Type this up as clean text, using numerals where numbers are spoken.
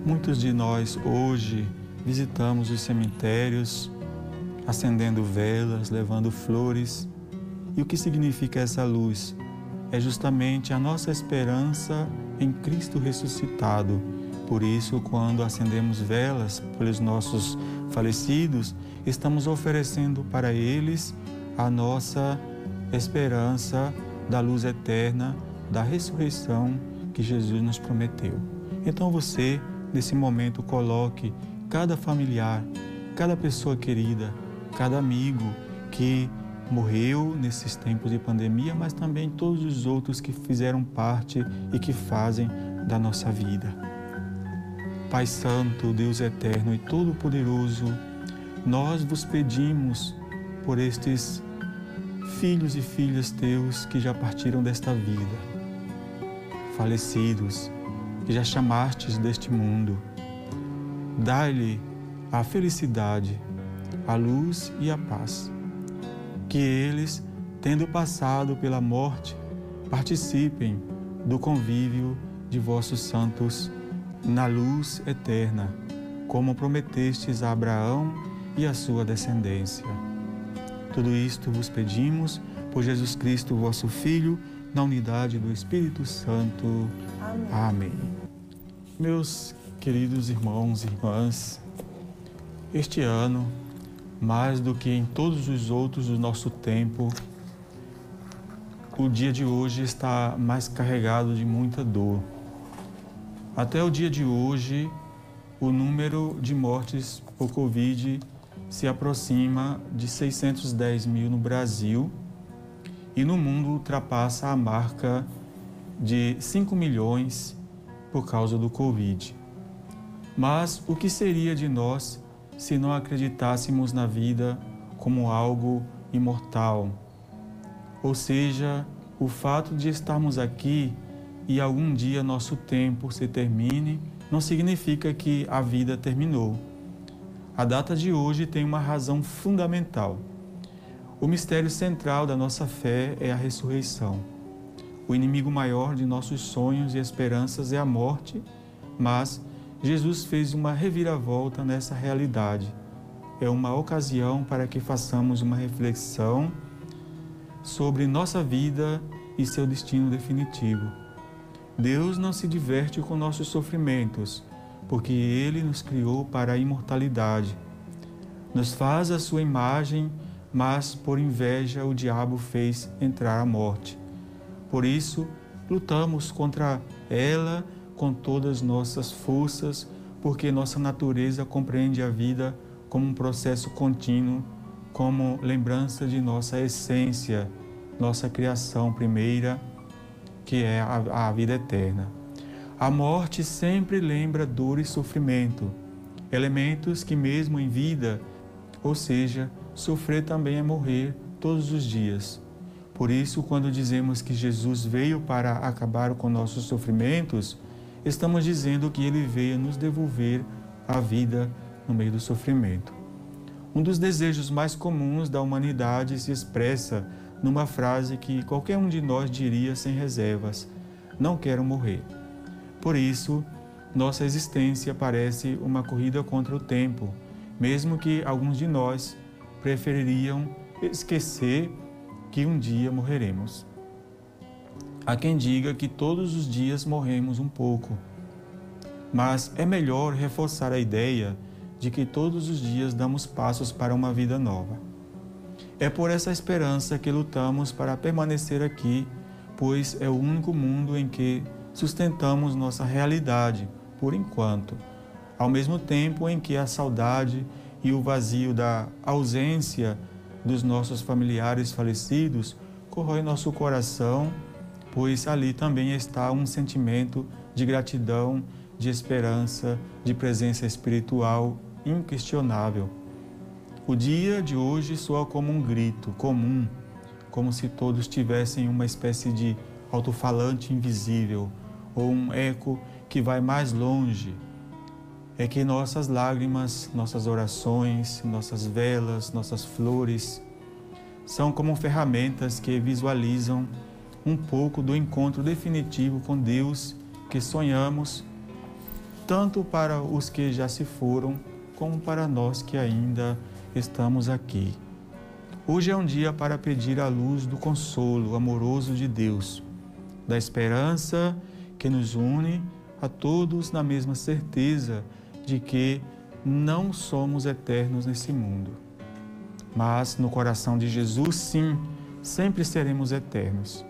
Muitos de nós hoje visitamos os cemitérios, acendendo velas, levando flores. E o que significa essa luz? É justamente a nossa esperança em Cristo ressuscitado. Por isso, quando acendemos velas pelos nossos falecidos, estamos oferecendo para eles a nossa esperança da luz eterna, da ressurreição que Jesus nos prometeu. Então você, nesse momento, coloque cada familiar, cada pessoa querida, cada amigo que morreu nesses tempos de pandemia, mas também todos os outros que fizeram parte e que fazem da nossa vida. Pai Santo, Deus Eterno e Todo-Poderoso, nós vos pedimos por estes filhos e filhas teus que já partiram desta vida, falecidos, que já chamastes deste mundo. Dai-lhe a felicidade, a luz e a paz. Que eles, tendo passado pela morte, participem do convívio de vossos santos na luz eterna, como prometestes a Abraão e a sua descendência. Tudo isto vos pedimos por Jesus Cristo, vosso Filho, na unidade do Espírito Santo. Amém. Amém. Meus queridos irmãos e irmãs, este ano, mais do que em todos os outros do nosso tempo, o dia de hoje está mais carregado de muita dor. Até o dia de hoje, o número de mortes por Covid se aproxima de 610 mil no Brasil e no mundo ultrapassa a marca de 5 milhões por causa do Covid. Mas o que seria de nós se não acreditássemos na vida como algo imortal? Ou seja, o fato de estarmos aqui e algum dia nosso tempo se termine, não significa que a vida terminou. A data de hoje tem uma razão fundamental. O mistério central da nossa fé é a ressurreição. O inimigo maior de nossos sonhos e esperanças é a morte, mas Jesus fez uma reviravolta nessa realidade. É uma ocasião para que façamos uma reflexão sobre nossa vida e seu destino definitivo. Deus não se diverte com nossos sofrimentos, porque Ele nos criou para a imortalidade. Nos faz a sua imagem, mas por inveja o diabo fez entrar a morte. Por isso, lutamos contra ela com todas nossas forças, porque nossa natureza compreende a vida como um processo contínuo, como lembrança de nossa essência, nossa criação primeira, que é a vida eterna. A morte sempre lembra dor e sofrimento, elementos que mesmo em vida, ou seja, sofrer também é morrer todos os dias. Por isso, quando dizemos que Jesus veio para acabar com nossos sofrimentos, estamos dizendo que Ele veio nos devolver a vida no meio do sofrimento. Um dos desejos mais comuns da humanidade se expressa numa frase que qualquer um de nós diria sem reservas: não quero morrer. Por isso, nossa existência parece uma corrida contra o tempo, mesmo que alguns de nós prefeririam esquecer que um dia morreremos. Há quem diga que todos os dias morremos um pouco, mas é melhor reforçar a ideia de que todos os dias damos passos para uma vida nova. É por essa esperança que lutamos para permanecer aqui, pois é o único mundo em que sustentamos nossa realidade, por enquanto, ao mesmo tempo em que a saudade e o vazio da ausência dos nossos familiares falecidos corrói nosso coração, pois ali também está um sentimento de gratidão, de esperança, de presença espiritual inquestionável. O dia de hoje soa como um grito comum, como se todos tivessem uma espécie de alto-falante invisível ou um eco que vai mais longe. É que nossas lágrimas, nossas orações, nossas velas, nossas flores são como ferramentas que visualizam um pouco do encontro definitivo com Deus que sonhamos tanto para os que já se foram, como para nós que ainda estamos aqui. Hoje é um dia para pedir a luz do consolo amoroso de Deus, da esperança que nos une a todos na mesma certeza de que não somos eternos nesse mundo. Mas no coração de Jesus, sim, sempre seremos eternos.